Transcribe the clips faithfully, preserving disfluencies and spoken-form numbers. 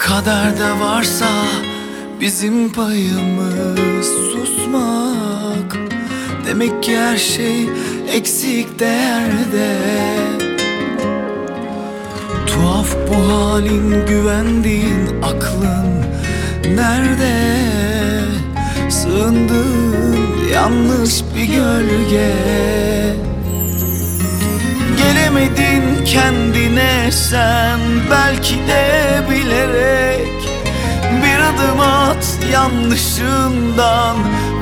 Kaderde varsa bizim payımız susmak. Demek ki her şey eksik değerde. Tuhaf bu halin, güvendiğin aklın nerede? Sığındığın yanlış bir gölge. Gelemedin kendine sen, belki de bilerek. Bir adım at yanlışından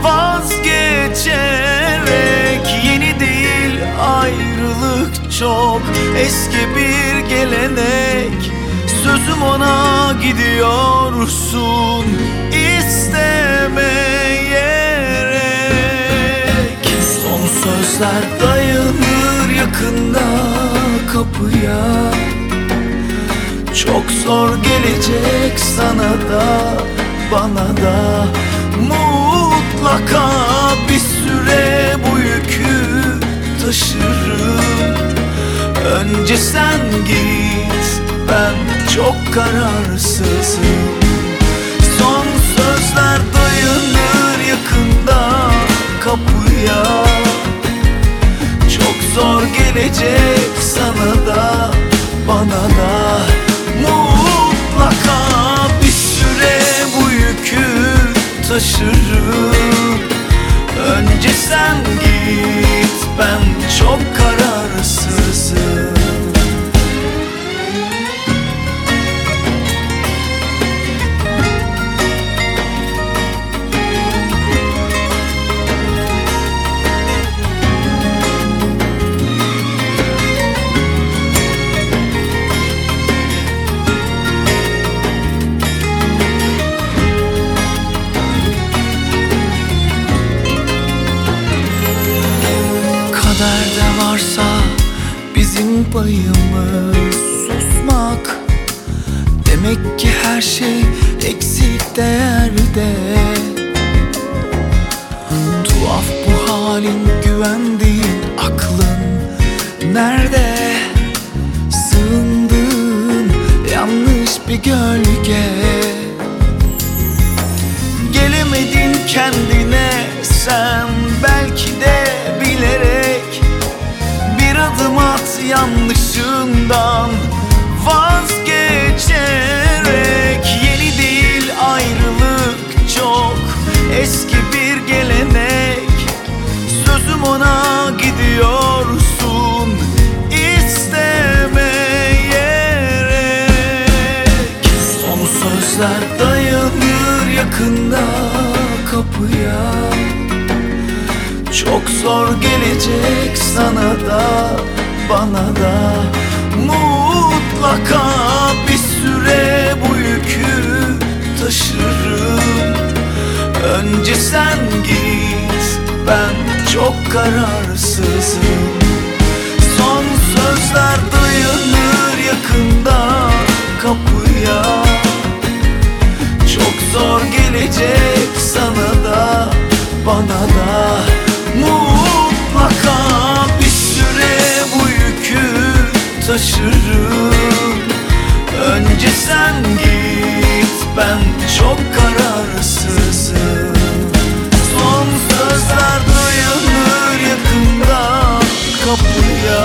vazgeçerek. Yeni değil ayrılık, çok eski bir gelenek. Sözüm ona, gidiyorsun istemeyerek. Son sözler dayanır yakında kapıya. Çok zor gelecek sana da bana da. Mutlaka bir süre bu yükü taşırım. Önce sen git, ben çok kararsızım. Son sözler dayanır yakında kapıya. Çok zor gelecek sana da bana da. Mutlaka bir süre bu yükü taşırım. Önce sen git, ben çok kararsızım. Kaderde varsa bizim payımız susmak. Demek ki her şey eksik değerde. Tuhaf bu halin, güvendiğin aklın nerede? Sığındığın yanlış bir gölge. Gelemedin kendine sen, belki de bilerek. Bir adım at yanlışından vazgeçerek. Yeni değil ayrılık, çok eski bir gelenek. Sözüm ona, gidiyorsun istemeyerek. Son sözler dayanır yakında kapıya. Çok zor gelecek sana da bana da. Mutlaka bir süre bu yükü taşırım. Önce sen git, ben çok kararsızım. Son sözler dayanır yakında kapıya. Çok zor gelecek sana da bana da. Mutlaka bir süre bu yükü taşırım. Önce sen git, ben çok kararsızım. Son sözler dayanır yakında kapıya.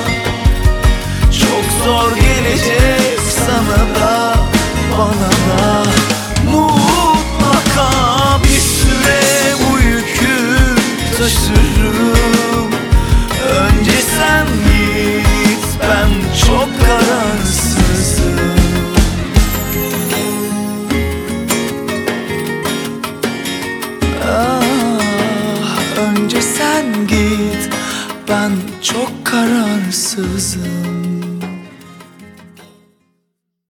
Çok zor gelecek sana da bana da. Mutlaka bir süre bu yükü taşırım. Önce sen git, ben çok kararsızım. Ah, önce sen git, ben çok kararsızım.